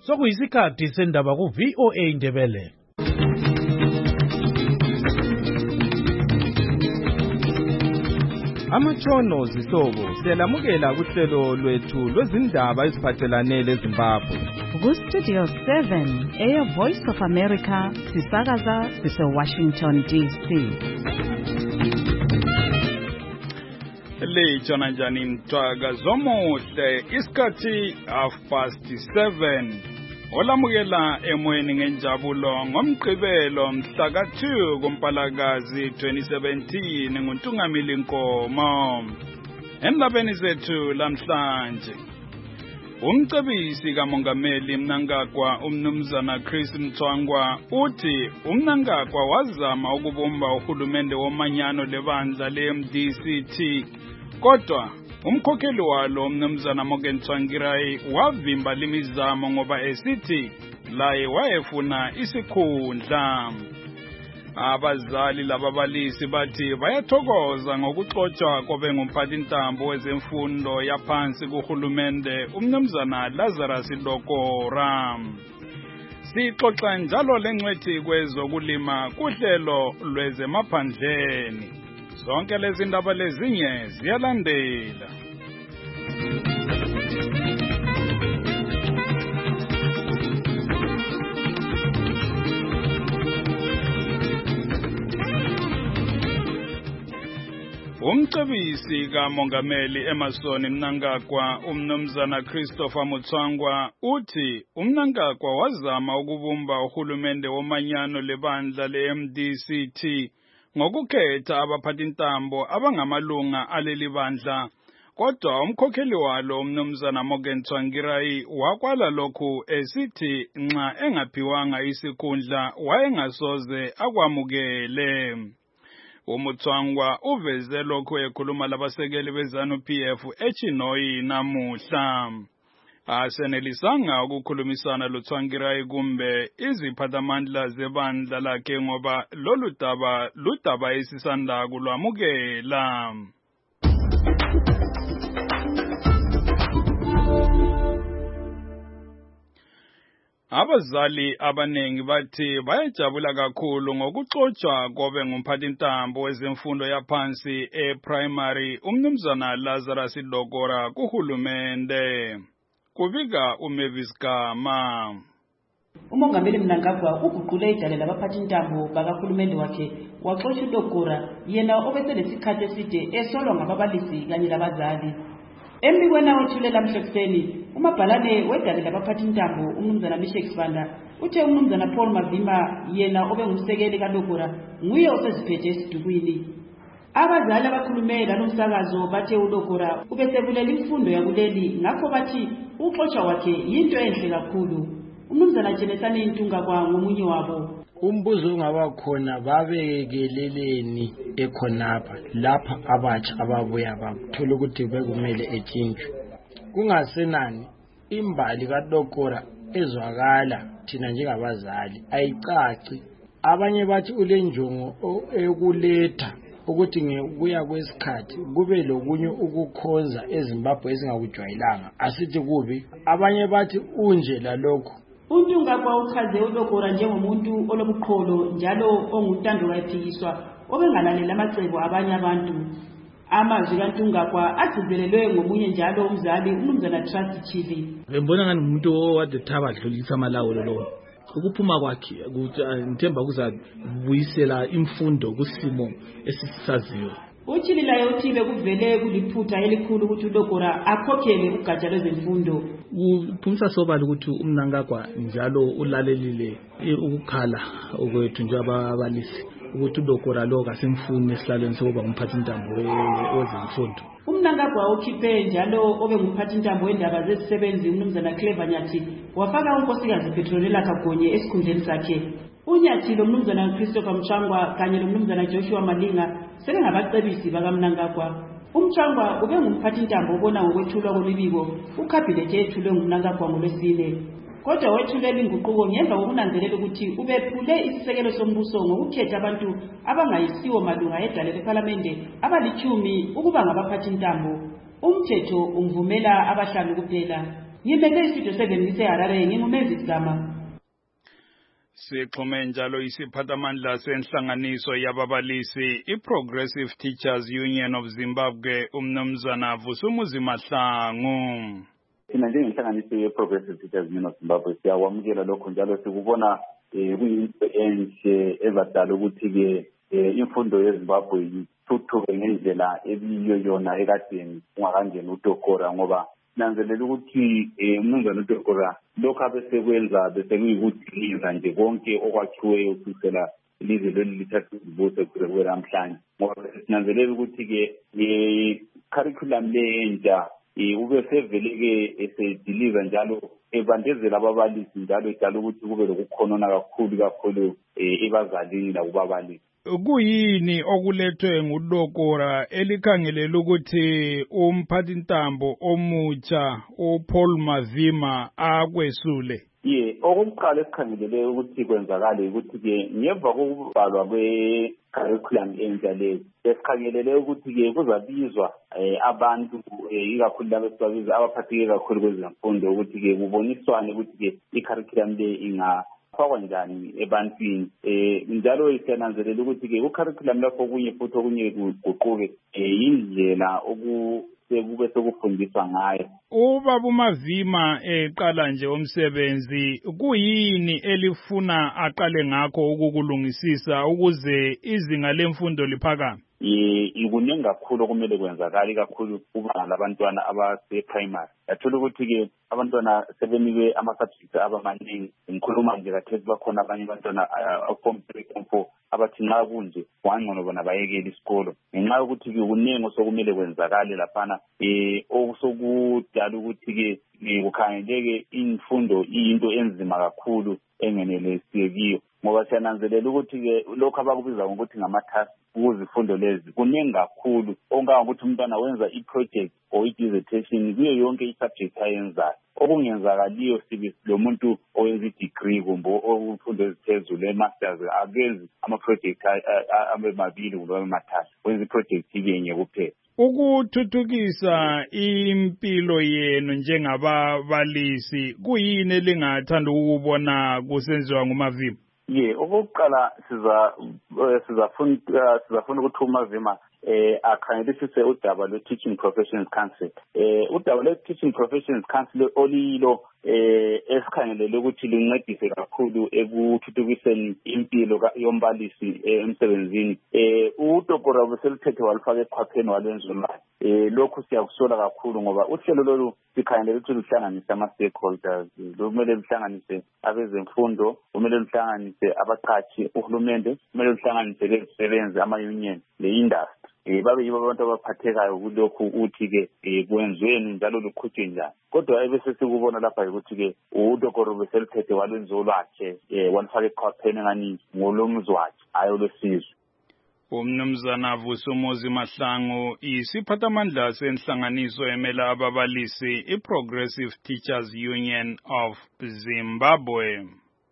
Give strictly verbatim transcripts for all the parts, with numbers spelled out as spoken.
sokuyisikhathi sendaba ku V O A Ndebele. Amatshono zihlobo siyalamukela kuhlelo lwethu lwezindaba eziphathelane leZimbabwe. Ku Studio seven, Air Voice of America, sisakaza sise Washington D C. Lejona njani mtwaga zomuhle isikhathi half past seven. Olamukela emoyeni ngenjabulo ngomgqibelo mhla ka two kuMpalakazi twenty seventeen nguNtungamili Nkomo. Endabeni zethu lamhlanje umcebisi kaMongameli Mnangagwa umnumzana Chris Mthwangwa uthi uMnangagwa wazama ukubumba uhulumende womanyano lebandla le-M D C T kodwa umkhokheli walo umnumzana Morgan Tsvangirai wavimba limizamo ngoba esithi laye wayefuna isikhundla. Abazali lababalisi bathi bayathokoza ngokuxotsha kobe ngumphathintambo wezemfundo yaphansi kuhulumende umnumzana Lazarus Lokora. Sixoxa njalo lengcwethi kwezokulima kuhlelo lwezemaphandleni. Zonke lezi ndaba lezinye ziyalandela. Umcebisi kaMongameli Emmerson Mnangagwa umnumzana Christopher Mutswangwa uthi uMnangagwa wazama ukubumba uhulumende womanyano lebandla le-M D C T ngokukhetha abaphathintambo abangamalunga aleli bandla kodwa umkhokheli walo umnumzana Morgan Tsvangirai wakwala lokhu esithi nxa engaphiwanga isikhundla wayengasoze akwamukele. Umutswangwa uveze lokhu ekhuluma labasekeli bezanu P F eChinoyi namuhla. Asenelisanga ukukhulumisana loTsvangirai kumbe iziphathamandla zebandla lakhe ngoba lolu daba ludaba esisanda kulwamukela. Abazali abanengi bathi bayajabula kakhulu ngokuxotsha kobe ngumphathintambo wezemfundo yaphansi e-primary umnumzana Lazarus Lokora kuhulumende. Kubika uMavis Gama. UMongameli Mnangagwa uguqule idale labaphathintambo bakahulumende wakhe waxotsha uLokora yena obeselesikhathi eside esolwa ngababalisi kanye labazali. Embikweni othulela mhloseni umabhalane wedale labaphathintambo umnumzana Mishek Sibanda uthe umnumzana Paul Mavima yena obengumsekeli kaLokora nguye oseziphethe esidukwini. Abazali abakhulume kalomsakazo bathe uLokora ubesebulela imfundo yakuleli ngakho bathi uxotsha wakhe yinto enhle kakhulu. Umnumzana Jenesani Intungagwa ngomunye wabo. Umbuzo ungaba khona babekeleleni ekhonapha lapha abatsha ababuya bathola ukuthi bekumele etshintshwe. Kungasenani imbali kaLokora ezwakala thina njengabazali ayicaci. Abanye bathi ulenjongo ekuletha ukuthi ngekuya kwesikhathi kube lokunye ukukhonza eZimbabwe ezingakujwayelanga asithi kubi. Abanye bathi unje lalokho. uNtungagwa uchaze uLokora njengomuntu olobuqholo njalo onguntando kayiphikiswa obengalalela amacebo abanye abantu. Amazwi kaNtungagwa agcizelelwe ngomunye njalo umzali umnumzana Trust Chili. Ngibona ngani umuntu owade thaba dlulisa amalawulo lo. Ukuphuma kwakhe ukuthi ngithemba kuzabuyisela imfundo kusimo esisisaziyo. Uchili laye uthi bekuvele kuliphutha elikhulu ukuthi uLokora akhokhele ugatsha lwezemfundo. Uphumisa sobala ukuthi uMnangagwa njalo ulalelile ukukhala okwethu njengababalisi ukuthi uLokora lo kasemfuni esihlalweni sokuba ngumphathintambo wezemfundo. UMnangagwa ukhiphe njalo obe ngumphathintambo wendaba zezisebenzi umnumzana Clever Nyathi wafaka unkosikazi Petronella Kagonye esikhundleni sakhe. Unyathi lo mnumzana Christopher Mthwangwa kanye lo mnumzana Joshua Malinga sebengabacebisi bakaMnangagwa. UMthwangwa ube ngumphathintambo obona ngokwethulwa kwemibiko ukhabhinethi ethulwe nguMnangagwa ngolwesine. Kodwa wethulela inguquko ngemva kokunanzelela ukuthi ubephule isisekelo sombuso ngokukhetha abantu abangayisiwo malunga edale leParlamente abalichumi ukuba ngabaphathintambo. Umthetho ungivumela abahlanu kuphela. Ngibeke istudio seven ngiseHarare ngingumenzi Gama. Sixhume njalo isiphathamandla senhlanganiso yababalisi iProgressive Teachers Union of Zimbabwe umnumzana Vusumuzi Mahlangu. Thina njengenhlanganiso yeProgressive Teachers Union of Zimbabwe siyakwamukela lokho njalo sikubona kuyinto enhle ezadala ukuthi-ke imfundo yeZimbabwe ithuthuke ngendlela ebiyo yona ekadeni ungakangeni uDokora ngoba nanzelela ukuthi umnumzana uDokora lokho abesekwenza bese kuyikuthiliza nje konke okwakhiweyo kusukela ilizwe leli lithatha izibuso kuze namhlanje ngoba sinanzelela ukuthi-ke i-curriculum le entsha ube sevele-ke esediliza njalo ebandezela ababalisi njalo edala ukuthi kube lokukhonona kakhulu kakhulu ebazalini lakubabalisi. Kuyini okulethwe nguDokora elikhangelela ukuthi umphathintambo omutsha uPaul Mavima akwesule? Ye, okokuqala esikhangelele ukuthi kwenzakale ukuthi-ke ngemva kokubalwa kwe-curriculum entsha leyo esikhangelele ukuthi-ke kuzabizwa abantu ikakhulu labo esibabiza abaphatheke kakhulu kwezemfundo ukuthi-ke kuboniswane ukuthi-ke i-curriculum le ingafakwa njani ebantwini. Njalo siyananzelela ukuthi-ke ku-curriculum lapho okunye futhi okunye kuguquke indlela sekube sekufundiswa ngayo. Ubaba uMavima eqala nje umsebenzi kuyini elifuna aqale ngakho ukukulungisisa ukuze izinga lemfundo liphakame? Ikuningi kakhulu okumele kwenzakala kakhulu kubanga labantwana abase-primary. Yathola ukuthi-ke abantwana sebenikwe ama-subjects abamaningi. Ngikhuluma nje kathesi bakhona abanye abantwana form three form four abathi nxa kunje wangcono bona bayekele isikolo ngenxa yokuthi-ke kuningi osokumele kwenzakale laphana um okusokudala ukuthi-ke kukhangeleke imfundo iyinto enzima kakhulu engenelesikiyo ngoba siyananzelela ukuthi-ke lokhu abakubiza ngokuthi ngama-task kuzifundo lezi kuningi kakhulu okungangokuthi umntwana wenza i-project or i-dissertation kuyo yonke i-subject ayenzayo. Okungenzakaliyo sibe lo muntu owenza i-degree kumbe okufundo eziphezulu e-masters akenzi ama-project abe mabili kumbe abe mathathu wenza i-project yenye kuphela. Ukuthuthukisa impilo yenu njengababalisi kuyini elingathanda ukubona kusenziwa nguMavima? Ye, okokuqala siza sizafuna sizafuna ukuthi uMavima eh akhangelisise udaba lwe-Teaching Professions Council. Eh udaba lwe-Teaching Professions Council olilo eh esikhangelele ukuthi lincedise kakhulu ekuthuthukiseni impilo yombalisi emsebenzini. Eh uDokora beselithethe walifaka eqhwapheni walwenza imali. Eh lokhu siyakusola kakhulu ngoba uhlelo lolu sikhangelele ukuthi luhlanganise ama-stakeholders, kumele luhlanganise abezemfundo, kumele luhlanganise abaqhashi, uhulumende, kumele luhlanganise lezisebenzi ama-union le-industry. Eh babe yibo abantu abaphathekayo kulokhu ukuthi-ke kwenziweni njalo luqhutshwe njani. Kodwa ebese sikubona lapha ukuthi-ke uDokora beselithethe walwenza olwakhe walifaka eqhwapheni ngani ngolomzi wakhe hayi olwesizwe. Umnumzana Vusumuzi Mahlangu isiphathamandla senhlanganiso emela ababalisi iProgressive Teachers Union of Zimbabwe.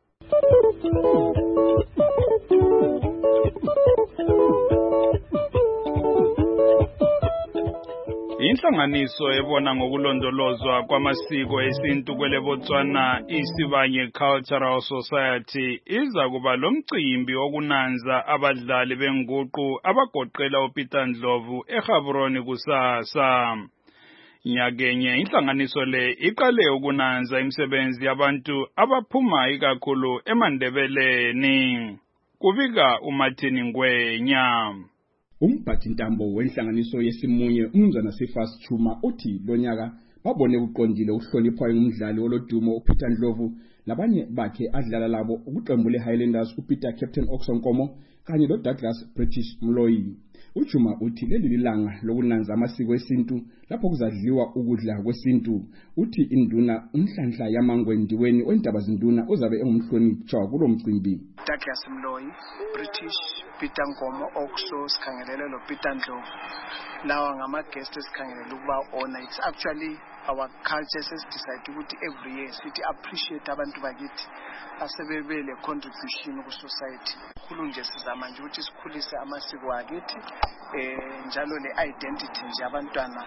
Inhlanganiso ebona ngokulondolozwa kwamasiko esintu kwele Botswana Isibanye Cultural Society iza kuba lomcimbi okunanza abadlali benguqu abagoqela uPeter Ndlovu eGaborone kusasa. Nyakenye inhlanganiso le iqale ukunanza imisebenzi yabantu abaphuma ikakhulu eMandebeleni. Kubika uMartin Ngwenya. Umphathintambo wenhlanganiso yesimunye umnumzana Sifas Chuma uthi lonyaka babone uqondile uhlonipha umdlali olodumo uPeter Ndlovu labanye bakhe adlala labo ukuqembu leHighlanders uPeter Captain Oxonkomo kanye loDouglas British Mloyi. Uchuma uthi leli lilanga lokunanza amasiko esintu lapho kuzadliwa ukudla kwesintu. Uthi induna umhlanhla yamangwendiweni oindaba zinduna uzabe engumhloniphi kulo mcimbi. Douglas Mloyi, British, Peter Nkomo, Oxo, sikhangelele lo Peter Ndlovu. Lawa ngama guests sikhangelele ukuba honor. It's actually our culture says decide ukuthi every year sithi appreciate abantu bakithi asebebe le contribution ku society. Khulu nje sizama nje ukuthi sikhulise amasiko akithi eh njalo le identity nje abantwana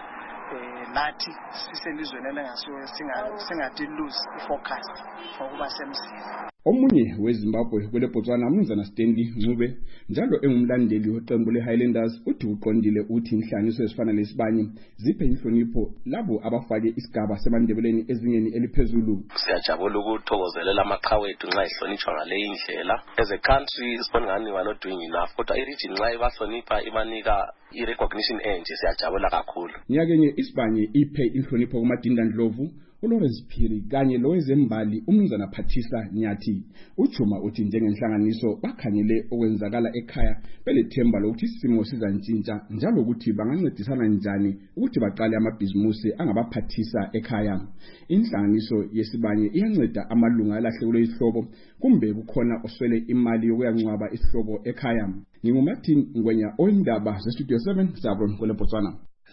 eh nathi siselizweni elingasiwe singathi lose ifocus ngokuba semzini. Omunye weZimbabwe kwele Botswana Mnumzana Stanley Ncube njalo engumlandeli weqembu leHighlanders uthi uqondile uthi inhlanganiso ezifana lesibanye ziphe inhlonipho labo abafake isigaba semandebeleni ezingeni eliphezulu. Siyajabula ukuthokozelela amaqhawe ethu nxa ihlonitshwa ngale indlela. As a country sibonani we are not doing enough, kodwa i-region nxa ibahlonipha ibanika i-recognition enje siyajabula kakhulu. Nyakenye isibanye iphe inhlonipho kuMadinda Ndlovu, uLawrence Phiri kanye lowezembali uMnumzana Phathisa Nyathi. Uchuma uthi njengenhlanganiso bakhangele okwenzakala ekhaya belethemba lokuthi isimo sizantshintsha njalo ukuthi bangancedisana njani ukuthi baqale amabhizimusi angabaphathisa ekhaya. Inhlanganiso yesibanye iyanceda amalunga alahlekelwe isihlobo kumbe kukhona oswele imali yokuyancwaba isihlobo ekhaya. NginguMartin Ngwenya oyindaba zeStudio seven Sabron kwele Botswana.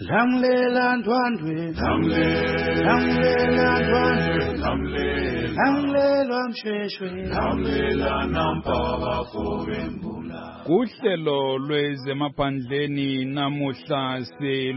Lamlela ndwandwe lamlela lamlela ndwandwe lamlela lamlela msheshwe lamlela nampaba kobembula. Kuhlelo lwezemaphandleni namuhla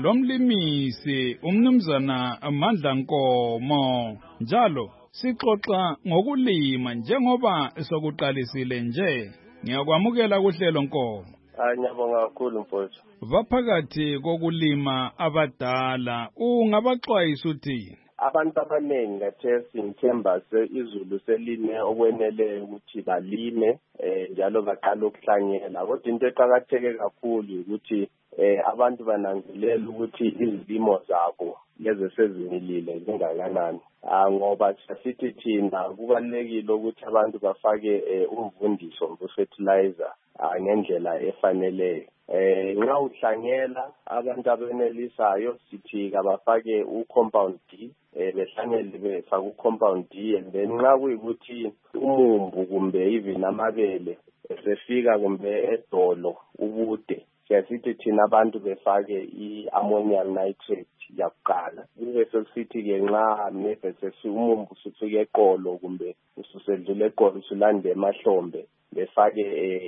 silomlimisi uMnumzana Mandla Nkomo. Njalo sixoxa ngokulima njengoba sokuqalisile nje. Ngiyakwamukela kuhlelo Nkomo. Ngiyabonga kakhulu mfowethu. Baphakathi kokulima abadala ungabaxwayisa uthini? Abantu abaningi ngathesi ngithemba izulu seline okwenele ukuthi balime eh njalo baqala ukuhlanyela. Kodwa into eqhakatheke kakhulu ukuthi eh abantu bananzelela ukuthi izilimo zabo lezi sezimilile zingakanani. Ah ngoba sithi thina kubalekile ukuthi abantu bafake umvundiso ngofertilizer ngendlela efanele. Eh nxa uhlanyela abantu abenelisayo sithi kabafake ucompound D eh behlanyele befaka ucompound D and then nxa kuyikuthi umumbu kumbe even amabele esefika kumbe edolo ubude siyasithi thina abantu befake i-ammonium nitrate yakuqala. Kube sesithi ke nxa maybe umumbu usufike eqolo kumbe ususedlule eqolo usulande emahlombe befake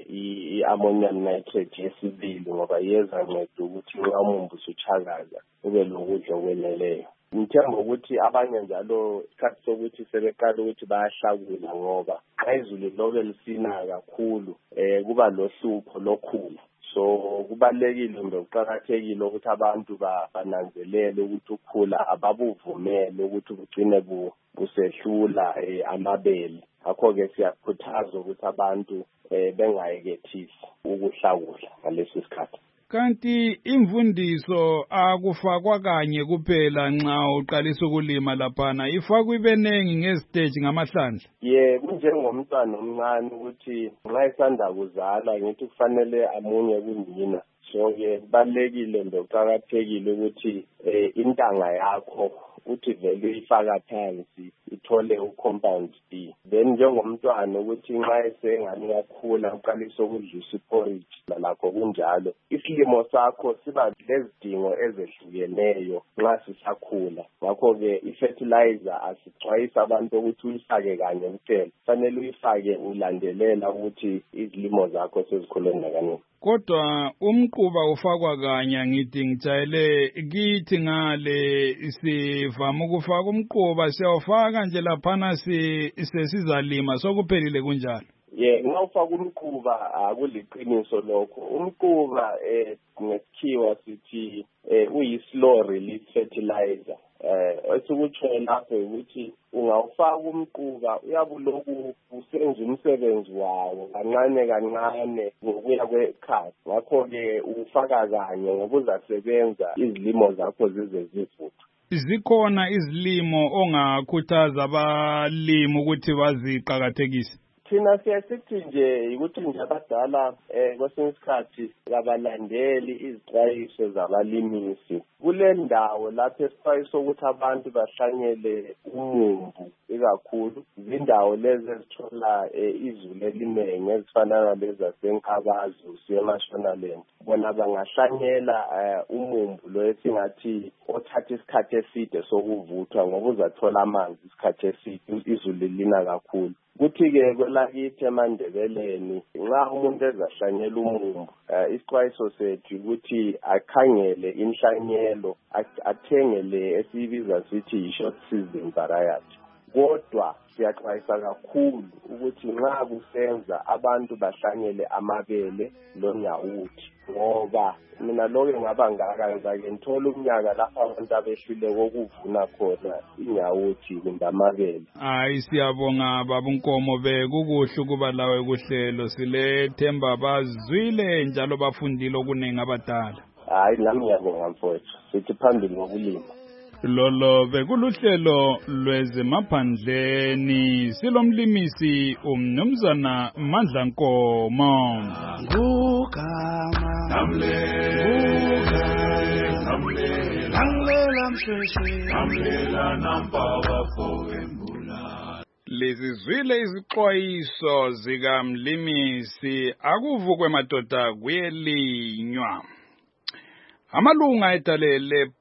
i-ammonium nitrate yesibili ngoba yeza nceda ukuthi nxa umumbu usuchakaza ube lokudla okweneleyo. Ngithemba ukuthi abanye njalo isikhathi sokuthi sebeqala ukuthi bayahlakula ngoba xa izulu lobe lisina kakhulu eh kuba lohlupho lokhula. So kubalekile mbe uqhakathekile ukuthi abantu bananzelele ukuthi ukhula ababuvumele ukuthi kugcine busehlula amabele. Akho ke siyakhuthaza ukuthi abantu bengayekethisi ukuhlakula ngalesi sikhathi. Kanti imvundiso akufakwa kanye kuphela nxa uqalisa ukulima laphana, ifakwa ibenengi ngestage ngamahlandla. Ye kunjengomntwana omncane ukuthi nxa isanda kuzala ngithi kufanele amunye kunina. So ke balekile mbe uqhakathekile ukuthi intanga yakho uthi vele ifaka phansi ithole ucompound D. Then njengomntwana ukuthi nxa esengani kakhula uqalisa ukudlisa iporridge lalakho kunjalo. Isilimo sakho siba lezidingo ezehlukeneyo nxa sisakhula. Ngakho ke ifertilizer asixwayisa abantu ukuthi uyifake kanye kuphela. Fanele uyifake ulandelela ukuthi izilimo zakho sezikhule kangakanani. Kodwa umquba ufakwa kanye ngithi ngijayele kithi ngale sivama ukufaka umquba siyawufaka nje laphana sesizalima sokuphelile kunjalo. Ye nxa ufaka umquba akuliqiniso lokho. Umquba eh ngesikhiwa sithi uyi-slow release fertilizer. Eh esikutsho lapho ukuthi ungawufaka umquba uyabuloku usenza umsebenzi wawo kancane kancane ngokuya kwekhathi. Ngakho ke ufaka kanye ngokuzasebenza izilimo zakho zize zivuthe. Zikhona izilimo ongakhuthaza abalimi ukuthi baziqhakathekise? Thina siyasithi nje ukuthi nje abadala eh kwesinye isikhathi kabalandeli izixwayiso zabalimisi. Kule ndawo lapho esixwayiso ukuthi abantu bahlanyele umumbu ikakhulu izindawo lezi ezithola izulu elinengi ezifana nalezi zaseNkabazo siyemashonaleni. bona bangahlanyela umumbu lo esingathi othatha isikhathi eside sokuvuthwa ngoba uzathola amanzi isikhathi eside izulu lina kakhulu. Kuthi-ke kwelakithi eMandebeleni nxa umuntu ezahlanyela umumbu isixwayiso sethu ukuthi akhangele inhlanyelo athengele esiyibiza sithi yi-short season variety. Kodwa siyaxwayisa kakhulu ukuthi nxa kusenza abantu bahlanyele amabele lonyawuthi ngoba mina lokho ngaba ngaka ngake ngithola umnyaka lapha abantu abehlule kokuvuna khona inyawuthi kumbe amabele. Hayi siyabonga baba Nkomo bekukuhle ukuba lawe kuhlelo silethemba bazwile njalo bafundile okuningi abadala. Hayi nami ngiyabonga mfowethu sithi phambili ngokulima. Lolo bekuluhlelo lwezemaphandleni silomlimisi umnumzana Mandla Nkomo. Ngugama namle namle namle lamsheshwe namlela nampaba fowembula. Lezizwile izixwayiso zikamlimisi akuvukwe madoda kuyelinywa. Amalunga edalele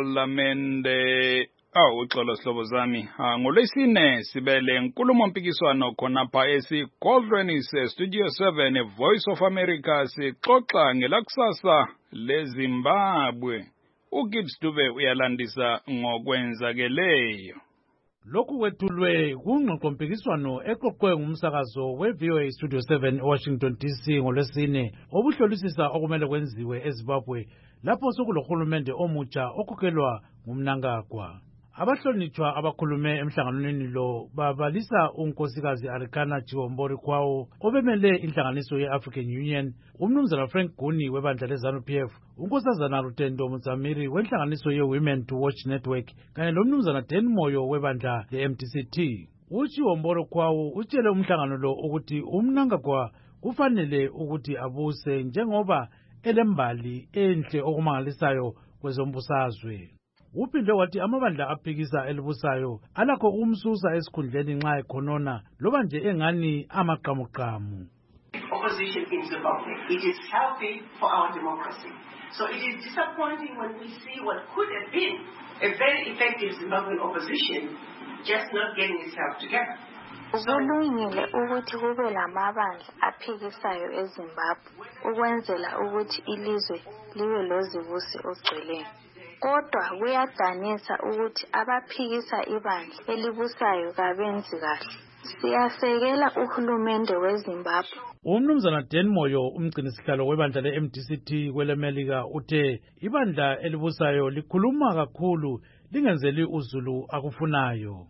parliamente awu uxolo hlobo zami ngolwesine sibele nkulumo mpikiswano khona pha esigodlweni se-Studio seven Voice of America sixoxa ngelakusasa leZimbabwe. uGibbs Dube uyalandisa ngokwenzakeleyo. Lokhu kwethulwe kungxoxo mpikiswano exoxwe ngumsakazo we-V O A Studio seven eWashington D C ngolwesine obuhlolisisa okumele kwenziwe eZimbabwe lapho sokulohulumende omutsha okhokhelwa ngumNangagwa. Abahlonitshwa abakhulume emhlanganweni lo babalisa unkosikazi Arikana Chiwombori Kwawo obemele inhlanganiso ye-African Union, umnumzana Frank Guni webandla leZANU-P F, unkosazana Rutendo Mutsamiri wenhlanganiso ye-Women to Watch Network kanye lomnumzana Dan Moyo webandla le-M D C T. uChiwombori Kwawo utshele umhlangano lo ukuthi umNangagwa kufanele ukuthi abuse njengoba elembali enhle okumangalisayo kwezombusazwe. Uphinde wathi amabandla aphikisa elibusayo alakho umsusa esikhundleni nxa ekhonona loba nje engani amaqamuqamu. Opposition in Zimbabwe. It is healthy for our democracy. So it is disappointing when we see what could have been a very effective Zimbabwean opposition just not getting itself together. Kulungile ukuthi kube lamabandla aphikisayo eZimbabwe ukwenzela ukuthi ilizwe libe lozibusi ogcweleyo. Kodwa kuyadanisa ukuthi abaphikisa ibandla elibusayo kabenzi kahle. Siyasekela uhulumende weZimbabwe. Umnumzana Dan Moyo umgcinisihlalo webandla le-M D C T kwelemelika uthe ibandla elibusayo likhuluma kakhulu lingenzeli uzulu akufunayo.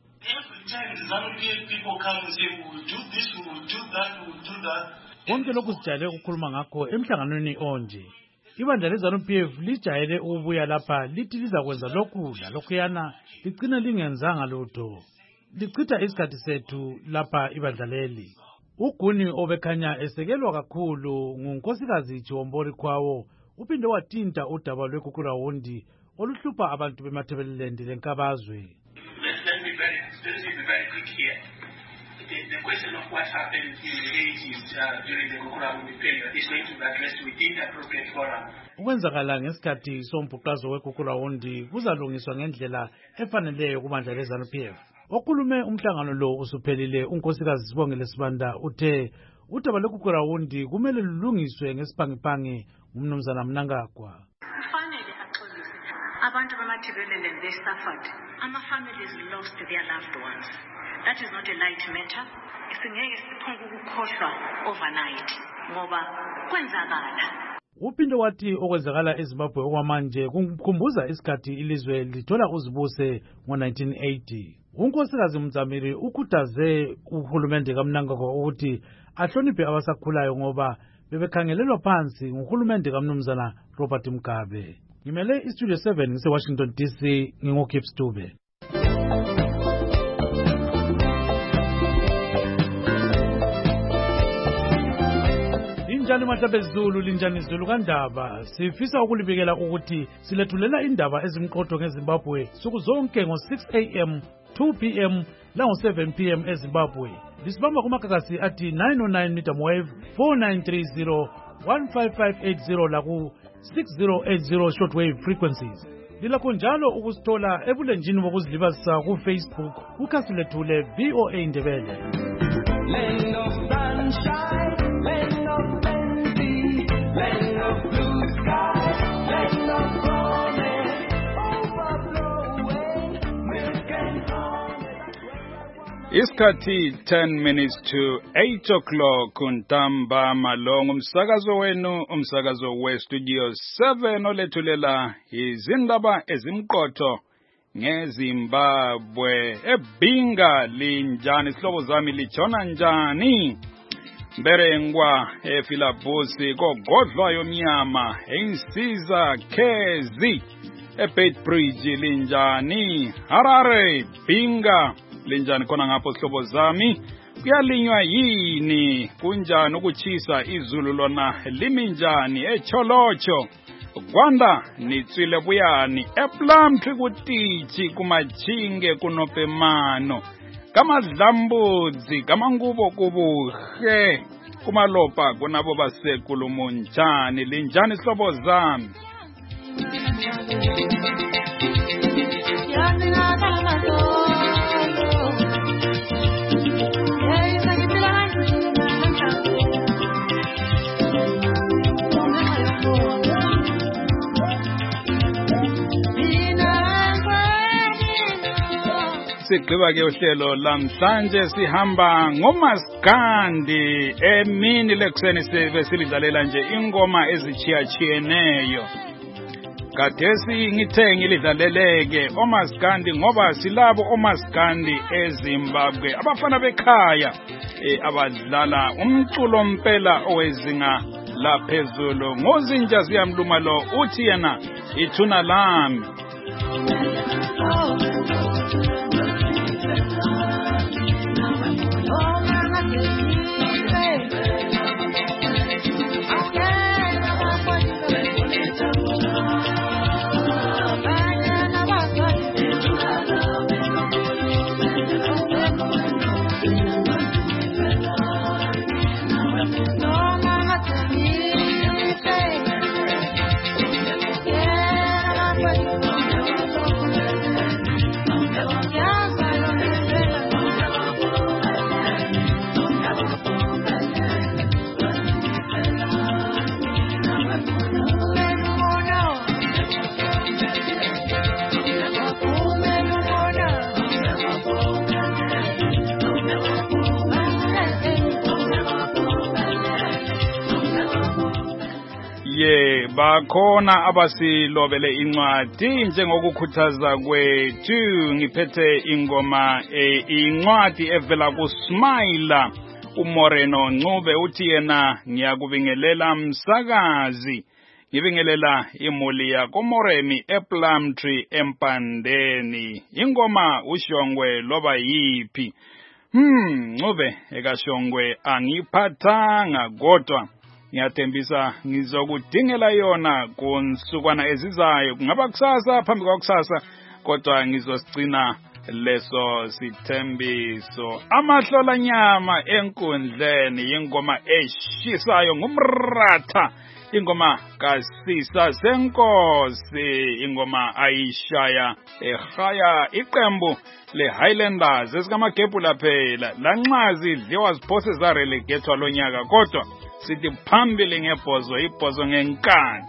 Konke lokhu sijayele ukukhuluma ngakho emhlanganweni onje. Ibandla leZANU-P F lijayele ukubuya lapha lithi lizakwenza lokhu lalokhuyana ligcine lingenzanga lutho. Lichitha isikhathi sethu lapha ibandla leli. uGuni obekhanya esekelwa kakhulu ngunkosikazi Chiwombori Kwawo uphinde wathinta udaba lweGugurawundi oluhlupha abantu bemathebeleland lenkabazwe. Let me very, let me be very quick here. The, the question of what happened in the eighties uh, during the Gugurawundi period is going to be addressed within the appropriate forum. Ukwenzakala ngesikhathi sombhuqazo weGugurawundi kuzalungiswa ngendlela efaneleyo kubandla leZANU-P F. Okhulume umhlangano lo usuphelile unkosikazi Sibongile Sibanda uthe udaba lweGugurawundi kumele lulungiswe ngesiphangipangi ngumnumzana Mnangagwa. Kufanele axolise abantu bemathebeleland they suffered. Ama families lost their loved ones. That is not a light matter. Isingeke siphonge ukukhohlwa overnight ngoba kwenzakala. Uphinde wathi okwenzakala eZimbabwe okwamanje kumkhumbuza isikhathi ilizwe lithola uzibuse ngo-nineteen eighty. Unkosikazi Mutsamiri ukhuthaze uhulumende kaMnangagwa ukuthi ahloniphe abasakhulayo ngoba bebekhangelelwa phansi nguhulumende kaMnumzana Robert Mugabe. Ngimele iStudio seven ngise-Washington D C nginguGibbs Dube. Linjani mahlabe Zulu, linjani Zulu kandaba. Sifisa ukulibikela ukuthi silethulela indaba ezimqotho ngeZimbabwe suku zonke ngo-six A M, two P M lango-seven P M eZimbabwe. Lisibamba kumakakasi ati nine oh nine medium wave, four nine three zero one five five eight zero laku six zero eight zero shortwave frequencies. Dilakho njalo ukusithola ebulenjini bokuzilibazisa ku Facebook kukhasi lethu le V O A Ndebele. Land of sunshine, land of plenty, land of blue sky, land of promise, overflowing milk and honey. Isikhathi ten minutes to eight o'clock untamba malongo umsakazo wenu umsakazo we studio seven olethulela izindaba ezimqotho ngeZimbabwe ebinga linjani sihlobo zami lichona njani Berengwa efilabusi kogodlwa yomnyama einsiza khezi eBeitbridge linjani Harare binga linjani khona ngapho sihlobo zami kuyalinywa yini kunjani ukuchisa izulu lona liminjani eCholocho Gwanda nitswile buyani ePlumtree kutichi kumachinge kunopemano kamadlambudzi kamangubo kubuhle kumalopa kunabo basekulu munjani linjani sihlobo zami Sigqiba ke uhlelo lamhlanje sihamba ngomaskandi emini lekuseni sibe silidlalela nje ingoma ezichiyachiyeneyo Gadesi ngithe ngilidlaleleke omaskandi ngoba silabo omaskandi eZimbabwe abafana bekhaya e, abadlala umculo mpela owezinga laphezulu ngozinja ziyamluma lo uthi yena ithuna lami Ye bakhona abasilobele incwadi njengokukhuthaza kwethu ngiphethe ingoma e, incwadi evela kuSmile uMoreno Ncube uthi yena ngiyakubingelela msakazi ngibingelela imuli yakho Moremi ePlumtree empandeni ingoma uShongwe loba yipi hmm Ncube ekashongwe angiphathanga kodwa ngiyathembisa ngizokudingela yona kunsukwana ezizayo kungaba kusasa phambi kwakusasa kodwa ngizosicina leso sithembiso amahlola nyama enkundleni ingoma eshisayo ngumratha ingoma kasisa senkosi ingoma ayishaya ehaya iqembu le Highlanders esikamagebhu laphela lanxazi idliwa ziphose za relegate lonyaka kodwa sithi phambili ngebhozo ibhozo ngenkani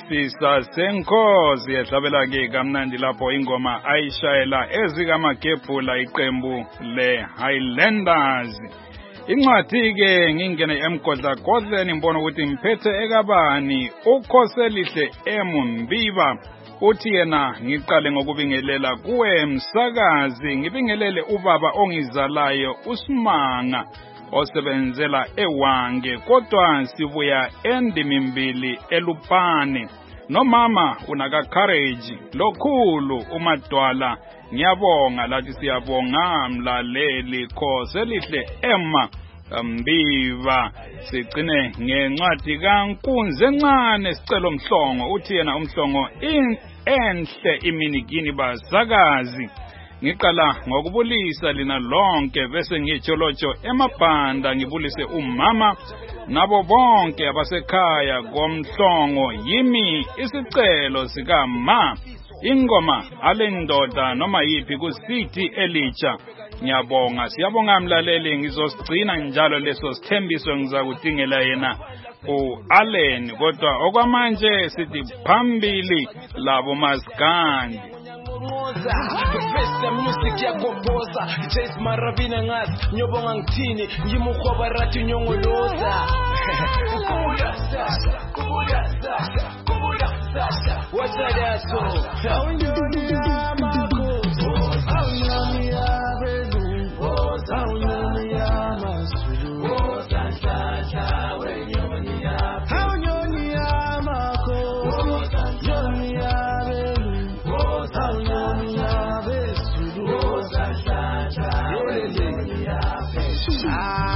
sisasenkosi ehlabela ke kamnandi lapho ingoma ayishayela ezikamagebhula iqembu le Highlanders. Incwadi ke ngingene emgodlagodleni ngibona ukuthi ngiphethe ekabani uKhoselihle eMmbiba. Uthi yena ngiqale ngokubingelela kuwe msakazi, ngibingelele ubaba ongizalayo uSimanga osebenzela eWange, kodwa sibuya endimimbili eLupane. Nomama unaka courage lokhulu uMadwala, ngiyabonga lathi siyabonga mlaleli Khoselihle Emma Mbiba. Sigcine ngencwadi kaNkunzi encane sicelo Mhlongo. Uthi yena uMhlongo enhle iminikini basakazi. Ngiqala ngokubulisa lina lonke bese ngijolojo emabhanda ngibulise umama nabo bonke abasekhaya koMhlongo. Yimi isicelo sikama ingoma alendoda noma yipi ku C D Elitsha. Ngiyabonga, siyabonga mlaleli, ngizosigcina njalo leso sithembiso ngizakudingela yena uAllen, kodwa okwamanje sithi phambili labo maskandi. Professor music yakompoza Jace Marabina ngazi nyobonga ngithini ngimukhoba rathi nyongoloza kubuya sasa kubuya sasa kubuya sasa wasadaso awunyoni yamakhosi awunyoni yabelu awunyoni yamasulu wosanhlanhla wenyoni yaphi awunyoni yamakhosi nyoni yabelu awunyoni yabesulu wosanhlanhla wenyoni yaphi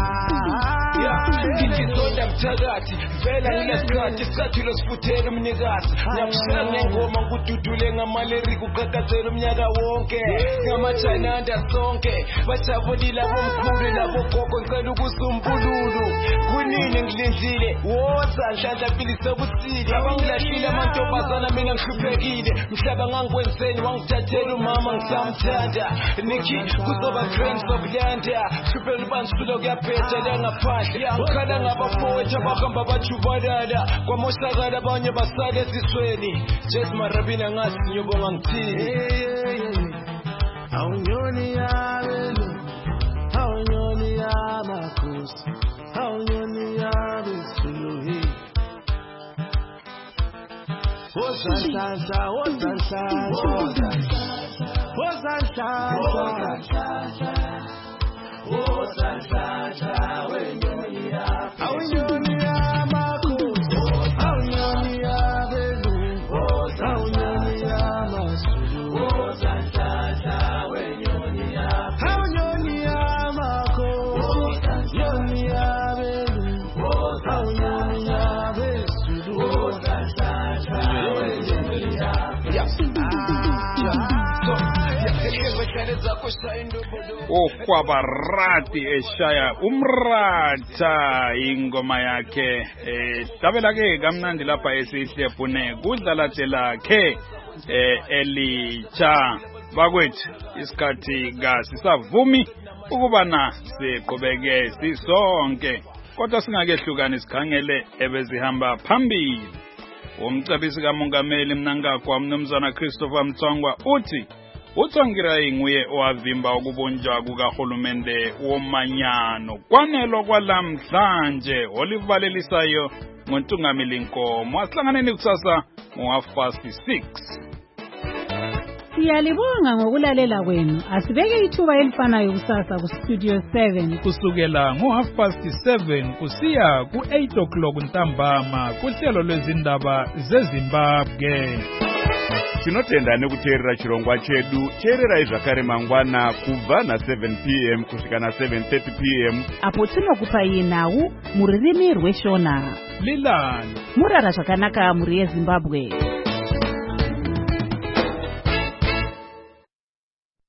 ngizonda mthakathi vela ngilesikhathi isikhathi losifuthela umnikazi ngiyakushaya ngengoma ngududule ngamaleri kuqhaqhazela umnyaka wonke ngamajayinanda sonke bajabulile abomkhulu labogogo ngicela ukuzumbululu kunini ngilindile woza nhlanhla mpili sobusile abangilahlile amantombazana mina ngihluphekile mhlaba ngangikwenzeni wangithathela umama ngisamthanda niki kuzoba trends of yanda hluphela ubansulo kuyaphetha la ngaphandle ukhala ngabafowethu abahamba bajubalala kwamoshakala abanye basale ezisweni Jace Marabina ngazi nyobonga ngithini awunyoni yabelu awunyoni yamakhosi awunyoni yabesulu wosanhlanhla wosanhlanhla wosanhlanhla wosanhlanhla wenyoni yaphi awunyoni yamakhosi awunyoni yabelu awunyoni yamasulu wosanhlanhla wenyoni yaphi awunyoni yamakhosi nyoni yabelu awunyoni yabesulu wosanhlanhla wenyoni yaphi Ukwabarati eshaya umratha ingoma yakhe hlabela ke kamnandi lapha esihlephune kudlalahle lakhe Elitsha. Bakwethu isikhathi kasisavumi ukubana siqhubeke sisonke, kodwa singakehlukani sikhangele ebezihamba phambili. Umcebisi kaMongameli Mnangagwa Mnumzana Christopher Mtsongwa uthi uTsongirai nguye owavimba ukubunjwa kukahulumende womanyano. Kwanelo kwalamhlanje olivalelisayo ngoNtungamili Nkomo. Asihlanganeni kusasa ngo half past six. Siyalibonga ngokulalela kwenu. Asibeke ithuba elifanayo kusasa ku Studio seven kusukela ngo half past seven kusiya ku eight o'clock ntambama kuhlelo lwezindaba zeZimbabwe. Tinotenda nekuteerera chirongwa chedu cheererai zvakare mangwana kubva na seven p m kusvika na seven thirty p m apo tinokupai nhau muririmi rweshona Lilani murara zvakanaka muri yeZimbabwe.